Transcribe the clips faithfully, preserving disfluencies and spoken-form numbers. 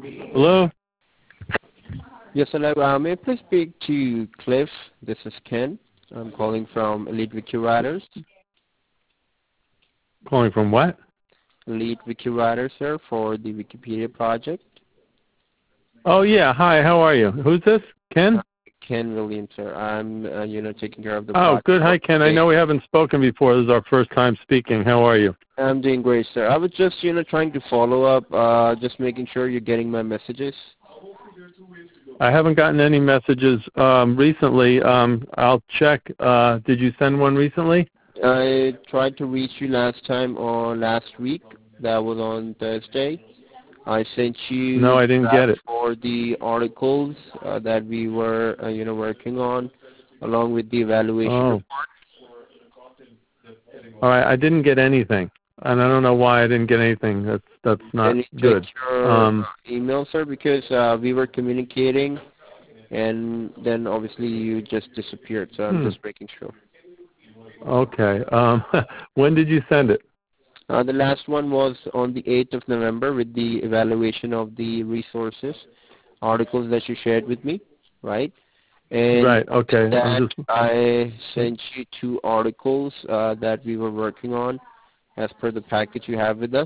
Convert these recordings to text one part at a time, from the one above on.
Hello? Yes, hello. Uh, may I please speak to Cliff? This is Ken. I'm calling from Elite Wiki Writers. Calling from what? Elite Wiki Writers, sir, for the Wikipedia project. Oh, yeah. Hi, how are you? Who's this? Ken? Uh, Ken Williams, sir. I'm, uh, you know, taking care of the Oh, project. good. Hi, Ken. I know we haven't spoken before. This is our first time speaking. How are you? I'm doing great, sir. I was just, you know, trying to follow up, uh, just making sure you're getting my messages. I haven't gotten any messages um, recently. Um, I'll check. Uh, did you send one recently? I tried to reach you last time or last week. That was on Thursday. I sent you No, I didn't get it. for the articles uh, that we were, uh, you know, working on, along with the evaluation Oh. report. All right, I didn't get anything, and I don't know why I didn't get anything. That's that's not Can you good. check your Um, email, sir? Because uh, we were communicating, and then obviously you just disappeared. So I'm hmm. just making sure. Okay. Um, when did you send it? Uh, the last one was on the eighth of November with the evaluation of the resources, articles that you shared with me, right? And Right. Okay. that I'm just. I sent you two articles uh, that we were working on as per the package you have with us.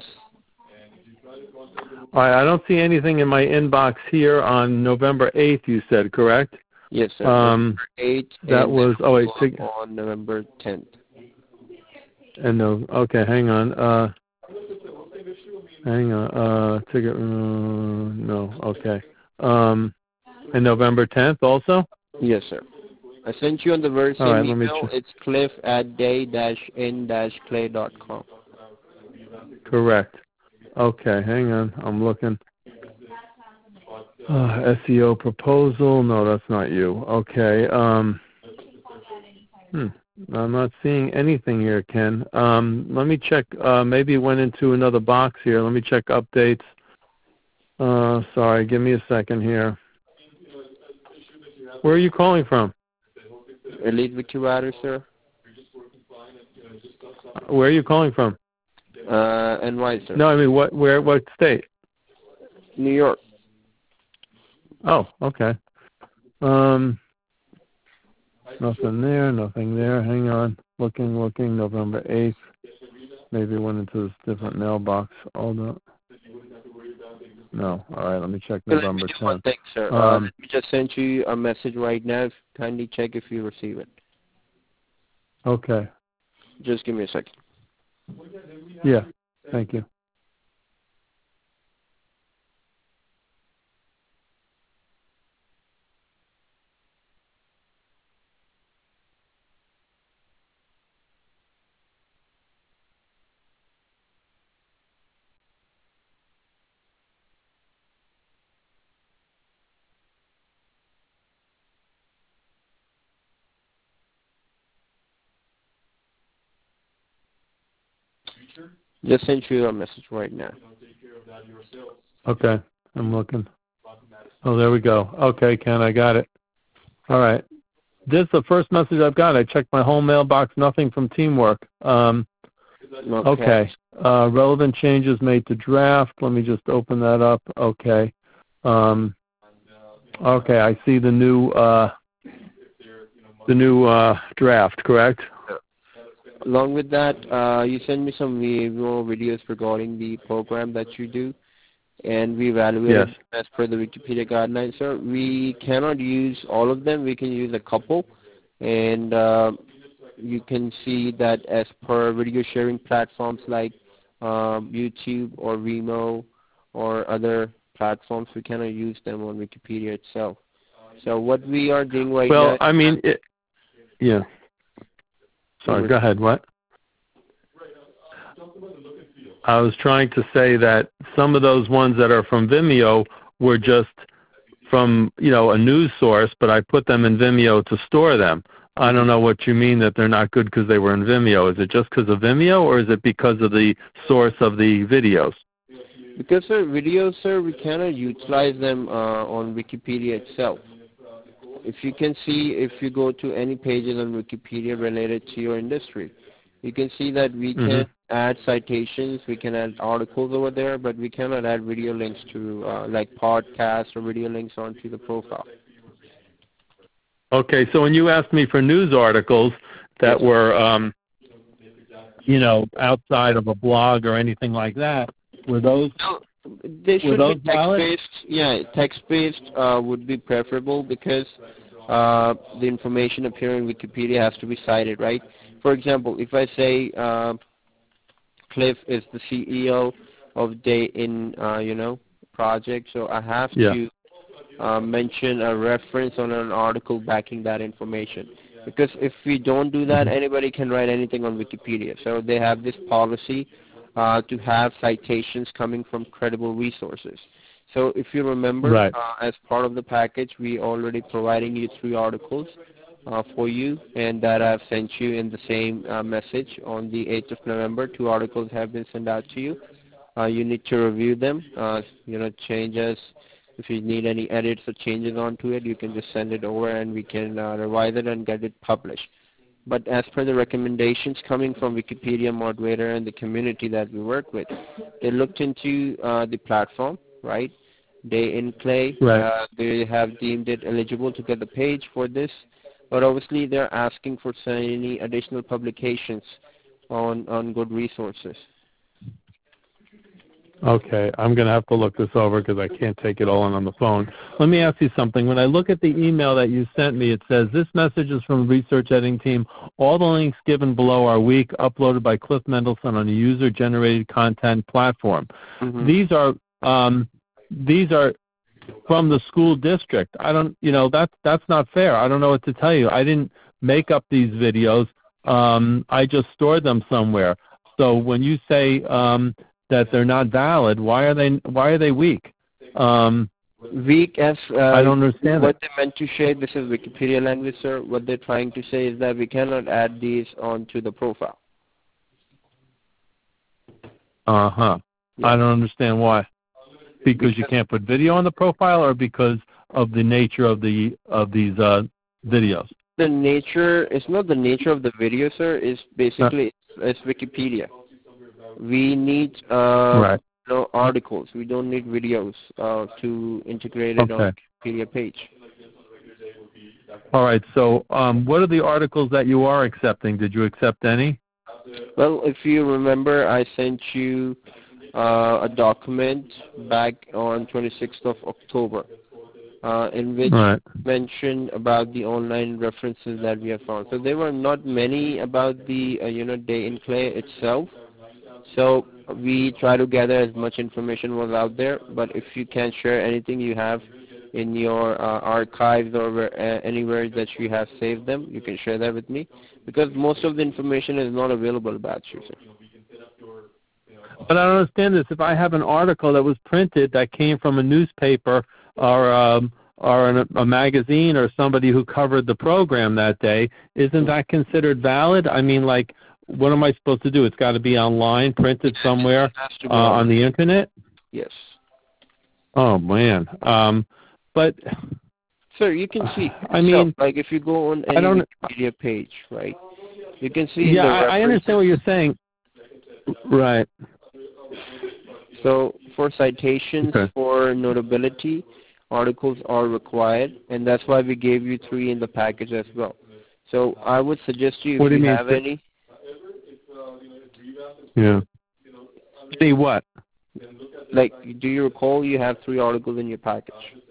All right. I don't see anything in my inbox here on November eighth. You said correct? Yes, sir. Um, November eighth that and was. Oh wait. Tig- on November tenth. and no. Okay. Hang on. Uh, hang on. Uh, ticket. Uh, no. Okay. Um, and November tenth also. Yes, sir. I sent you on the very All same right. Let me. email. Ch- It's cliff at day dash n dash clay dot com. correct. Okay. Hang on. I'm looking. Uh, S E O proposal. No, that's not you. Okay. Um, hmm. I'm not seeing anything here, Ken. Um, let me check. Uh, maybe it went into another box here. Let me check updates. Uh, sorry. Give me a second here. Where are you calling from? Elite Wiki Writer, sir. Where are you calling from? Uh, N Y, sir. No, I mean what? Where? What state? New York. Oh, okay. Um, nothing there. Nothing there. Hang on. Looking. Looking. November eighth. Maybe it went into this different mailbox. Hold up. No. All right. Let me check So let me November do one tenth. thing, sir. Uh, Um, let me just send you a message right now. Kindly check if you receive it. okay. Just give me a second. Yeah. Thank you. Just sent you a message right now. Okay. I'm looking. Oh, there we go. Okay, Ken, I got it. All right. This is the first message I've got. I checked my whole mailbox. Nothing from Teamwork. Um, Okay. okay. Uh, relevant changes made to draft. Let me just open that up. Okay. Um, okay. I see the new uh, the new uh, draft. Correct. Along with that, uh, you send me some more videos regarding the program that you do, and we evaluated Yes. as per the Wikipedia guidelines, sir. We cannot use all of them. We can use a couple, and uh, you can see that as per video sharing platforms like um, YouTube or Vimeo or other platforms, we cannot use them on Wikipedia itself. So what we are doing right Well, now... I mean, it, yeah. Sorry, go ahead. What? I was trying to say that some of those ones that are from Vimeo were just from, you know, a news source, but I put them in Vimeo to store them. I don't know what you mean that they're not good because they were in Vimeo. Is it just because of Vimeo, or is it because of the source of the videos? Because, sir, videos, sir, we cannot utilize them uh, on Wikipedia itself. If you can see, if you go to any pages on Wikipedia related to your industry, You can see that we Mm-hmm. can add citations, we can add articles over there, but we cannot add video links to uh, like podcasts or video links onto the profile. Okay, so when you asked me for news articles that Yes. were, um, you know, outside of a blog or anything like that, were those No, they were should those be valid? text-based. Yeah, text-based uh, would be preferable because uh, the information appearing in Wikipedia has to be cited, right? For example, if I say uh, Cliff is the C E O of Day in, uh, you know, project, so I have Yeah. to uh, mention a reference on an article backing that information. Because if we don't do that, Mm-hmm. anybody can write anything on Wikipedia. So they have this policy uh, to have citations coming from credible resources. So if you remember, Right. uh, as part of the package, we already providing you three articles uh, for you, and that I've sent you in the same uh, message on the eighth of November. Two articles have been sent out to you. Uh, you need to review them, uh, you know, changes. If you need any edits or changes onto it, you can just send it over and we can uh, revise it and get it published. But as per the recommendations coming from Wikipedia moderator and the community that we work with, they looked into uh, the platform, right? Day in Clay, Right. uh, they have deemed it eligible to get the page for this, but obviously they're asking for so any additional publications on, on good resources. Okay, I'm going to have to look this over because I can't take it all in on the phone. Let me ask you something. When I look at the email that you sent me, it says, this message is from the research editing team. All the links given below are weak, uploaded by Cliff Mendelson on a user-generated content platform. Mm-hmm. These are um, these are from the school district. I don't, you know, that's that's not fair. I don't know what to tell you. I didn't make up these videos. Um, I just stored them somewhere. So when you say um, that they're not valid, why are they why are they weak? Um, Weak as uh, I don't understand what it. they meant to say. This is Wikipedia language, sir. What they're trying to say is that we cannot add these onto the profile. Uh huh. Yeah. I don't understand why. Because, Because you can't put video on the profile, or because of the nature of the of these uh, videos. the nature, it's not the nature of the video, sir. It's basically it's Wikipedia. We need uh, Right. you know, articles. We don't need videos uh, to integrate it Okay. on Wikipedia page. All right. So, um, what are the articles that you are accepting? Did you accept any? Well, if you remember, I sent you uh, a document back on twenty-sixth of October, uh, in which Right. mentioned about the online references that we have found. So there were not many about the uh, you know Day in Clay itself. So we try to gather as much information was out there. But if you can share anything you have in your uh, archives or where, uh, anywhere that you have saved them, you can share that with me, because most of the information is not available about you, sir. But I don't understand this. If I have an article that was printed that came from a newspaper or um, or an, a magazine or somebody who covered the program that day, isn't that considered valid? I mean, like, what am I supposed to do? It's got to be online, printed somewhere uh, on the internet? Yes. Oh, man. Um, but, Sir, you can see. I mean, so, like if you go on I any don't, Wikipedia page, right, you can see yeah, the I, I understand what you're saying. Right. So for citations, Okay. for notability, articles are required, and that's why we gave you three in the package as well. So I would suggest you, if What do you you mean? have any. Yeah. See what? Like, do you recall you have three articles in your package?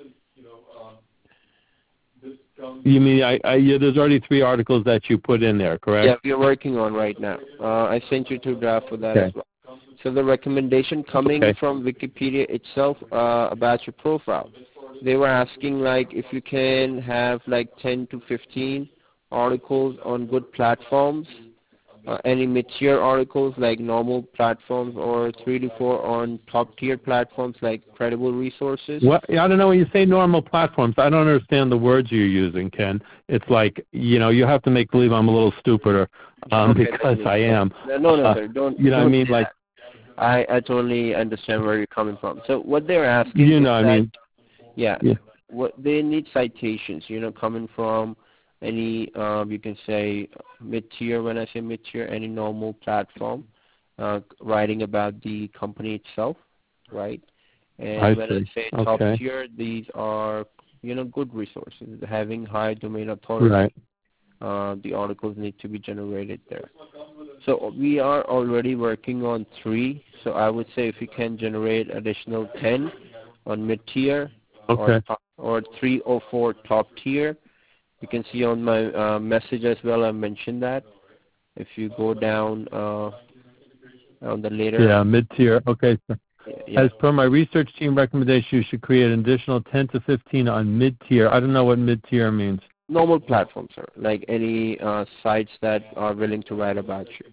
You mean I, I yeah, there's already three articles that you put in there, correct? Yeah, we're working on right now. Uh, I sent you two drafts for that Okay. as well. So the recommendation coming Okay. from Wikipedia itself uh, about your profile, they were asking like if you can have like ten to fifteen articles on good platforms, uh, any mid-tier articles like normal platforms, or three to four on top-tier platforms like credible resources. Well, I don't know. When you say normal platforms, I don't understand the words you're using, Ken. It's like, you know, you have to make believe I'm a little stupider um, Okay, because then, I am. No, no, no, uh, sir. Don't. You know don't what I mean? do Like, that. I, I totally understand where you're coming from. So what they're asking you is know, I that, mean, yeah, yeah. what they need citations, you know, coming from any, uh, you can say mid-tier. When I say mid-tier, any normal platform uh, writing about the company itself, right? And I when I see. say top Okay. tier, these are, you know, good resources, having high domain authority. Right. Uh, the articles need to be generated there. So we are already working on three. So I would say if you can generate additional ten on mid-tier, or Okay. top, or three or four top tier. You can see on my uh, message as well, I mentioned that. If you go down uh, on the later. Yeah, mid-tier. Okay. So Yeah. as per my research team recommendation, you should create an additional ten to fifteen on mid-tier. I don't know what mid-tier means. Normal platforms, sir, like any uh, sites that are willing to write about you.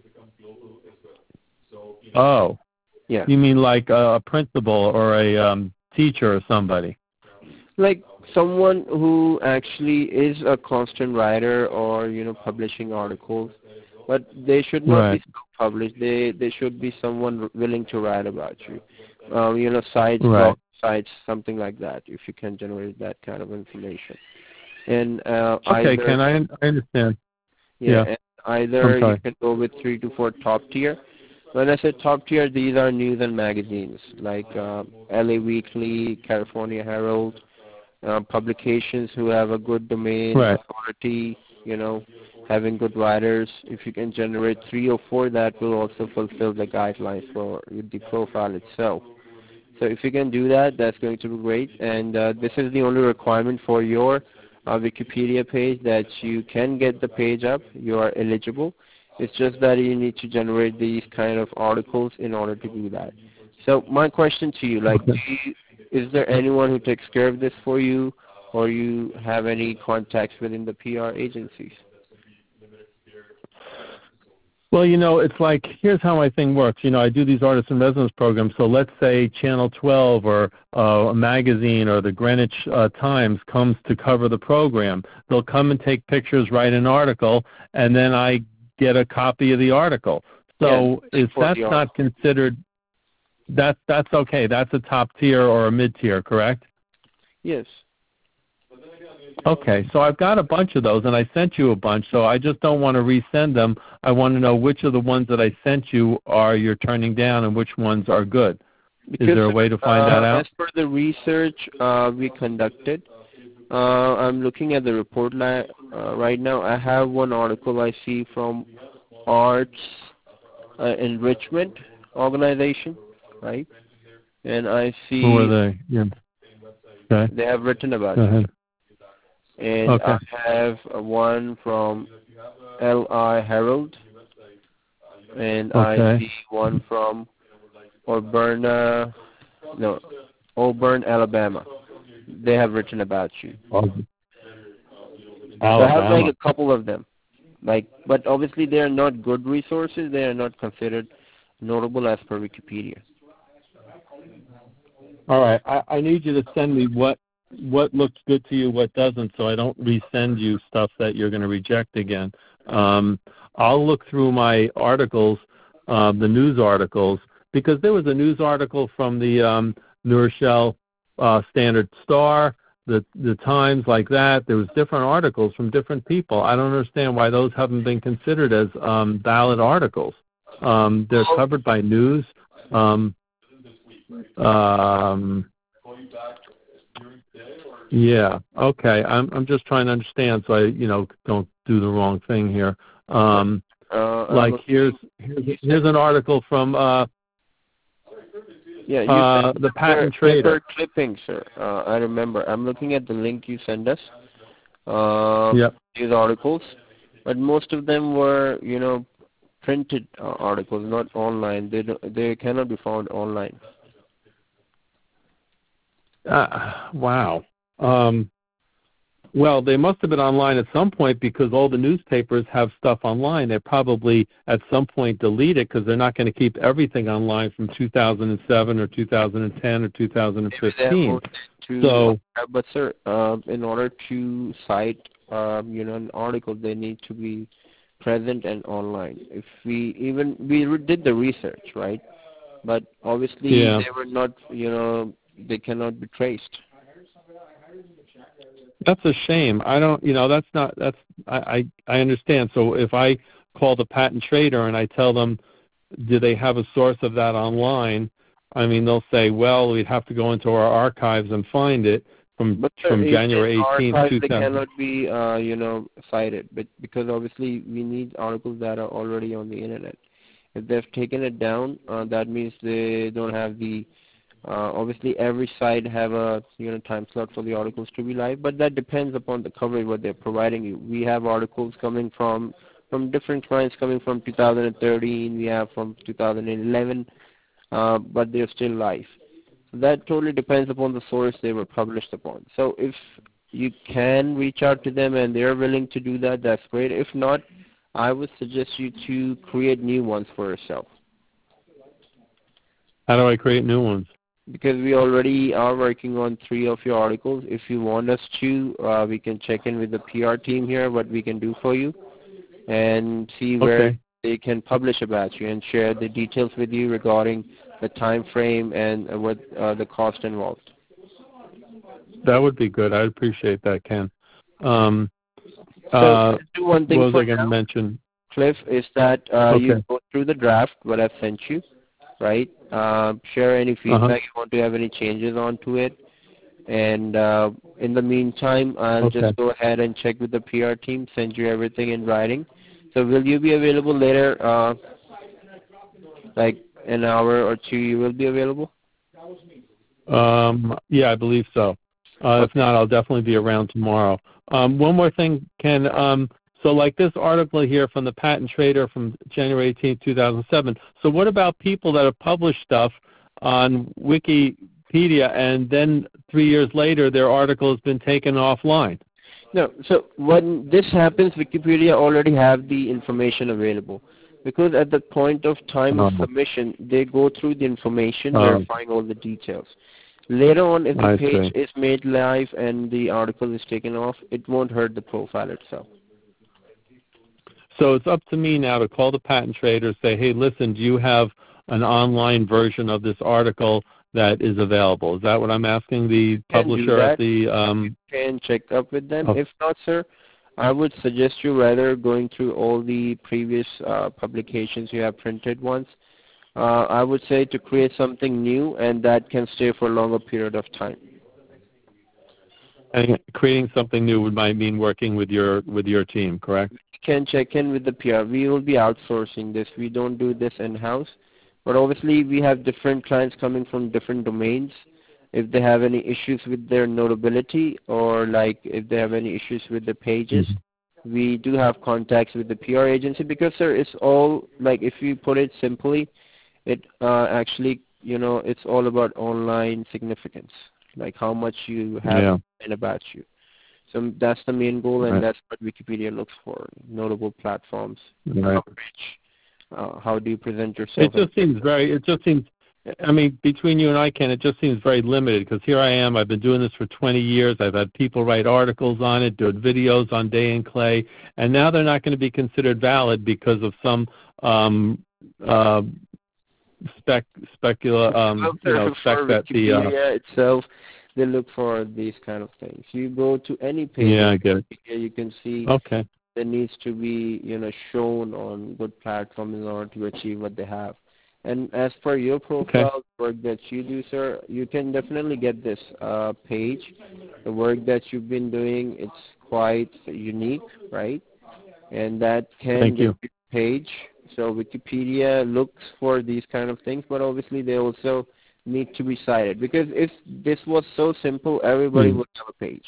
Oh. Yeah. You mean like a principal or a um, teacher or somebody? Like someone who actually is a constant writer or, you know, publishing articles, but they should not Right. be self-published. They they should be someone willing to write about you. Um, you know, sites, Right. blog sites, something like that, if you can generate that kind of information. And uh, Okay, either, Ken, I, I understand. yeah, Yeah. and I'm either you sorry. can go with three to four top tier. When I say top tier, these are news and magazines like uh, L A Weekly, California Herald, uh, publications who have a good domain Right. authority, you know, having good writers. If you can generate three or four, that will also fulfill the guidelines for the profile itself. So if you can do that, that's going to be great. And uh, this is the only requirement for your uh, Wikipedia page, that you can get the page up. You are eligible. It's just that you need to generate these kind of articles in order to do that. So my question to you, like, Okay. do you, is there anyone who takes care of this for you, or you have any contacts within the P R agencies? Well, you know, it's like, here's how my thing works. You know, I do these artist in residence programs. So let's say Channel twelve or uh, a magazine or the Greenwich uh, Times comes to cover the program. They'll come and take pictures, write an article, and then I get a copy of the article. So Yeah, if that's not considered, that's, that's okay. That's a top tier or a mid-tier, correct? Yes. Okay, so I've got a bunch of those, and I sent you a bunch, so I just don't want to resend them. I want to know which of the ones that I sent you are you're turning down and which ones are good. Because, Is there a way to find uh, that out? As per the research uh, we conducted, uh, I'm looking at the report li- uh, right now. I have one article I see from Arts uh, Enrichment Organization, right? And I see Who are they? Yeah. Okay. they have written about Go it. ahead. And Okay. I have uh, one from L I Herald, and Okay. I see one from Auburn, uh, no, Auburn, Alabama. They have written about you. Alabama. So I have like a couple of them, like, but obviously they are not good resources. They are not considered notable as per Wikipedia. All right. I, I need you to send me what what looks good to you, what doesn't, so I don't resend you stuff that you're going to reject again. Um, I'll look through my articles, uh, the news articles, because there was a news article from the um, New Rochelle uh, Standard Star, the the Times, like that. There was different articles from different people. I don't understand why those haven't been considered as um, valid articles. Um, they're covered by news. Um, um, yeah. Okay. I'm I'm just trying to understand, so I you know don't do the wrong thing here. Um, uh, like here's here's, here's an article from uh, yeah, you uh, said the Patent paper, Trader. paper clippings, sir. Uh, I remember. I'm looking at the link you sent us. Uh, Yep. These articles, but most of them were, you know, printed uh, articles, not online. They don't, they cannot be found online. Uh, wow. Um, well, they must have been online at some point because all the newspapers have stuff online. They probably at some point delete it because they're not going to keep everything online from two thousand seven or two thousand ten or two thousand fifteen. To, so, uh, but sir, uh, in order to cite, um, you know, an article, they need to be present and online. If we even we re- did the research, right? But obviously yeah. they were not, you know, they cannot be traced. That's a shame. I don't, you know, that's not, that's, I, I, I understand. So if I call the patent trader and I tell them, do they have a source of that online? I mean, they'll say, well, we'd have to go into our archives and find it from But sir, from if January in eighteenth, archives, they two thousand. cannot be, uh, you know, cited, but because obviously we need articles that are already on the internet. If they've taken it down, uh, that means they don't have the. Uh, obviously, every site have a you know time slot for the articles to be live, but that depends upon the coverage what they're providing you. We have articles coming from from different clients coming from two thousand thirteen. We have from two thousand eleven, uh, but they're still live. So that totally depends upon the source they were published upon. So if you can reach out to them and they're willing to do that, that's great. If not, I would suggest you to create new ones for yourself. How do I create new ones? Because we already are working on three of your articles. If you want us to, uh, we can check in with the P R team here, what we can do for you, and see where Okay. they can publish about you and share the details with you regarding the time frame and uh, what uh, the cost involved. That would be good. I'd appreciate that, Ken. Um, So uh, let's do one thing what was for I going to now, mention? Cliff, is that uh, Okay. you go through the draft, what I've sent you, right? Uh, share any feedback Uh-huh. you want to have any changes onto it. And uh, in the meantime, I'll Okay. just go ahead and check with the P R team, send you everything in writing. So will you be available later, uh, like an hour or two you will be available? Um, yeah, I believe so. Uh, Okay. if not, I'll definitely be around tomorrow. Um, one more thing, Ken. Um, so like this article here from the Patent Trader from January eighteenth, two thousand seven. So what about people that have published stuff on Wikipedia and then three years later their article has been taken offline? No, so when this happens, Wikipedia already have the information available. Because at the point of time of Um, submission, they go through the information, um, verifying all the details. Later on, if the I page see. is made live and the article is taken off, it won't hurt the profile itself. So it's up to me now to call the patent trader, say, hey, listen, do you have an online version of this article that is available? Is that what I'm asking the Can do publisher that. at the um, You can check up with them. oh, If not, sir, I would suggest you rather going through all the previous uh, publications you have printed once. Uh, I would say to create something new and that can stay for a longer period of time. and creating something new would might mean working with your with your team, correct? You can check in with the P R. We will be outsourcing this. We don't do this in-house. But obviously, we have different clients coming from different domains. If they have any issues with their notability or like if they have any issues with the pages, mm-hmm. we do have contacts with the P R agency because, sir, it's all, like if you put it simply, it uh, actually, you know, it's all about online significance, like how much you have Yeah. and about you. So that's the main goal, and Right. that's what Wikipedia looks for, notable platforms, Right. coverage. Uh, how do you present yourself? It just seems very, it just seems, I mean, between you and I, Ken, it just seems very limited because here I am, I've been doing this for twenty years, I've had people write articles on it, do videos on Day and Clay, and now they're not going to be considered valid because of some um, uh, spec, specula, um, you know, spec for that the... Uh, Wikipedia itself, they look for these kind of things. You go to any page yeah, I get it. you can see okay. there needs to be, you know, shown on good platforms in order to achieve what they have. And as per your profile, Okay. work that you do, sir, you can definitely get this uh, page. The work that you've been doing, it's quite unique, right? And that can Thank get you. you page. So Wikipedia looks for these kind of things, but obviously they also need to be cited. Because if this was so simple, everybody Hmm. would have a page.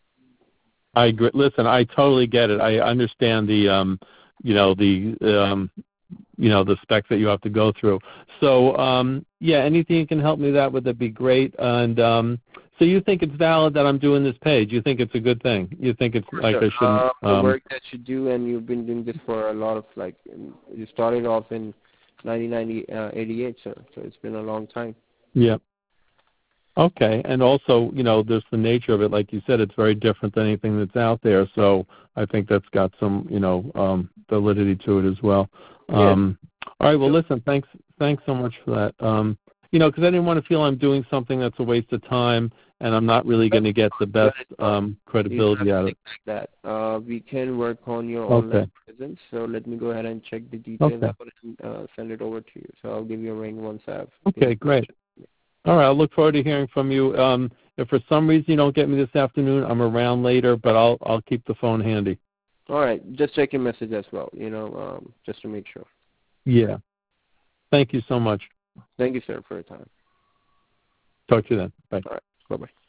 I agree. Listen, I totally get it. I understand the, um, you know, the, um, you know, the specs that you have to go through. So, um, yeah, anything you can help me with that would that be great. And um, so you think it's valid that I'm doing this page? You think it's a good thing? You think it's like Sure. I shouldn't? Uh, the Um, work that you do, and you've been doing this for a lot of, like, you started off in nineteen eighty-eight, sir. So it's been a long time. yeah. Okay, and also, you know, there's the nature of it. Like you said, it's very different than anything that's out there. So I think that's got some, you know, um, validity to it as well. Um, yeah. All right. Well, listen. Thanks. Thanks so much for that. Um, you know, because I didn't want to feel I'm doing something that's a waste of time, and I'm not really going to get the best um, credibility out of it. Like that. Uh, we can work on your Okay. online presence. So let me go ahead and check the details Okay. out and uh, send it over to you. So I'll give you a ring once I've. Okay, great. All right, I'll look forward to hearing from you. Um, if for some reason you don't get me this afternoon, I'm around later, but I'll I'll keep the phone handy. All right, just check your message as well. You know, um, just to make sure. Yeah. Thank you so much. Thank you, sir, for your time. Talk to you then. Bye. All right. Bye-bye.